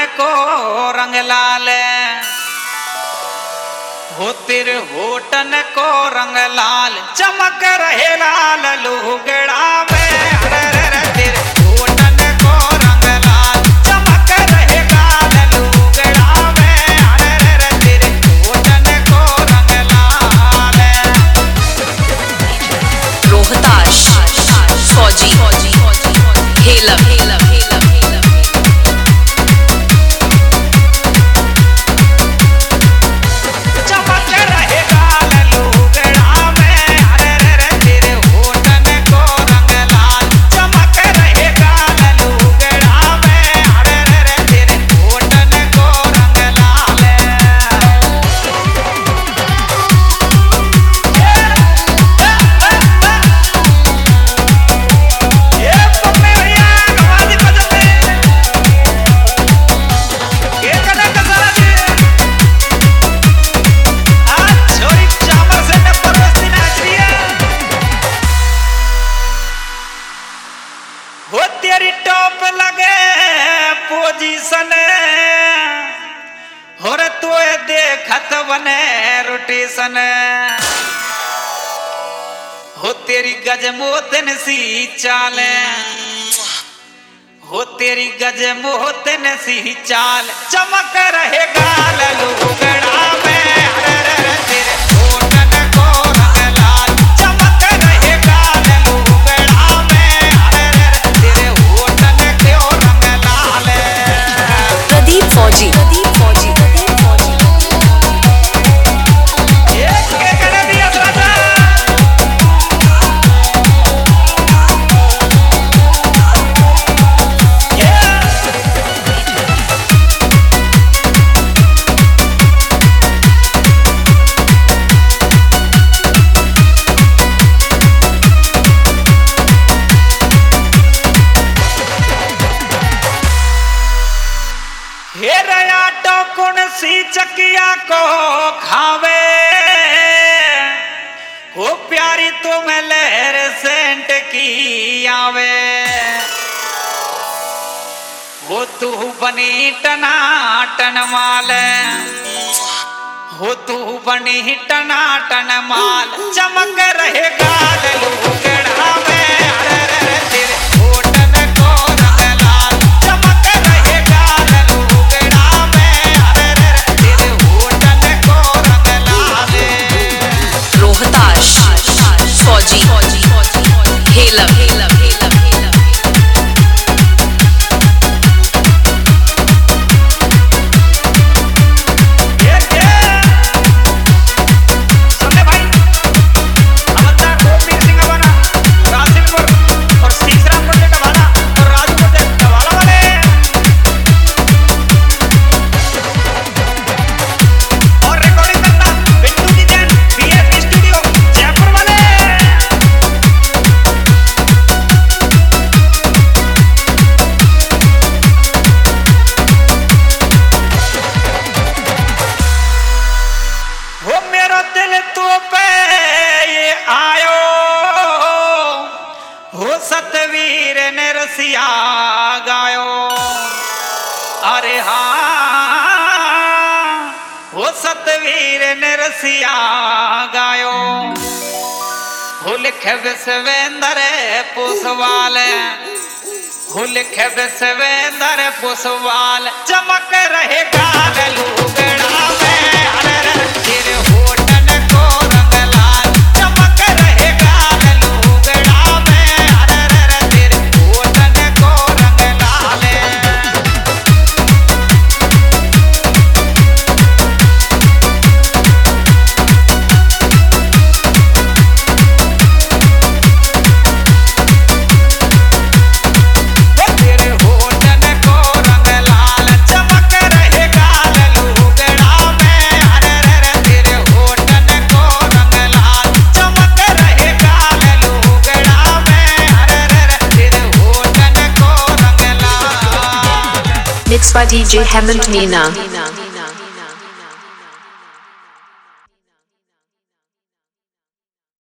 को रंग लाल हो तेरे होटन को रंग लाल चमक रहे लाल लुगड़ा में तेरे होटन को रंग लाल चमक रहे लाल लुगड़ा में तेरे होटन को रंग लाल। रोहताश फौजी हेलम हो तेरी टॉप लगे पोजीशन हो रे तो देखत बने रोटेशन हो तेरी गजमोतन सी चाले हो तेरी गजमोतन सी चाल चमक रहे गाल लुगड़ा में तेरे होटन को रंग लाल चमक रहे गाल लुगड़ा में तेरे होटन को रंग लाल। प्रदीप फौजी हेरया टोकुन सी चकिया को खावे हो प्यारी तुम लहर सेंट की आवे हो तू बनी टनाटन माल हो तू बनी टनाटन माल चमक रहे गाल लुगड़ा में तेरे होटन को रंग लाल चमक रहे गाल लुगड़ा में तेरे होटन को रंग लाल। रोहताश फौजी हेलम सतवीर ने रसिया गायो अरे हाँ वो सतवीर ने रसिया गायो हो लिखे विश्वेंद्र पुसवाल हो लिखे विश्वेंद्र पुसवाल चमक रहे गाल लुगड़ा में तेरे होटन को रंग लाल चमक रहे गाल लुगड़ा में तेरे होटन को रंग लाल। Mixed by DJ Hemant Meena.